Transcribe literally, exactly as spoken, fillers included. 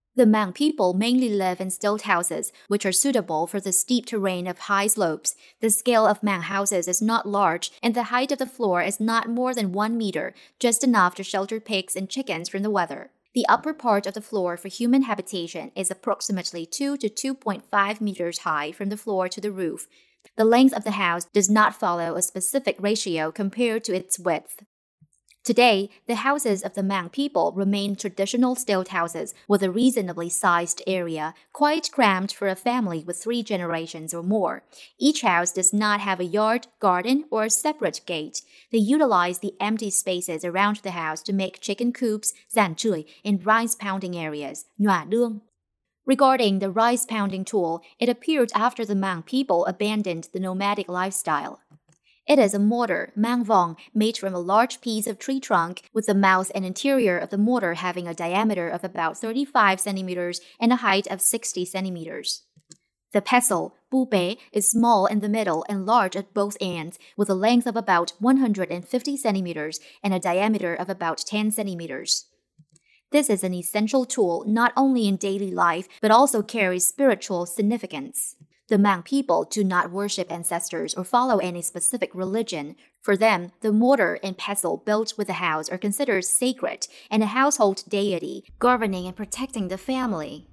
The Hmong people mainly live in stilt houses, which are suitable for the steep terrain of high slopes. The scale of Hmong houses is not large, and the height of the floor is not more than one meter, just enough to shelter pigs and chickens from the weather. The upper part of the floor for human habitation is approximately two to two point five meters high from the floor to the roof. The length of the house does not follow a specific ratio compared to its width. Today, the houses of the Hmong people remain traditional stilt houses with a reasonably sized area, quite cramped for a family with three generations or more. Each house does not have a yard, garden, or a separate gate. They utilize the empty spaces around the house to make chicken coops, giàn chưởi, and rice pounding areas, nhòa đương. Regarding the rice pounding tool, it appeared after the Hmong people abandoned the nomadic lifestyle. It is a mortar, mang vong, made from a large piece of tree trunk, with the mouth and interior of the mortar having a diameter of about thirty-five centimeters and a height of sixty centimeters. The pestle, bu bé, is small in the middle and large at both ends, with a length of about one hundred fifty centimeters and a diameter of about ten centimeters. This is an essential tool not only in daily life, but also carries spiritual significance. The Hmong people do not worship ancestors or follow any specific religion. For them, the mortar and pestle built with the house are considered sacred and a household deity, governing and protecting the family.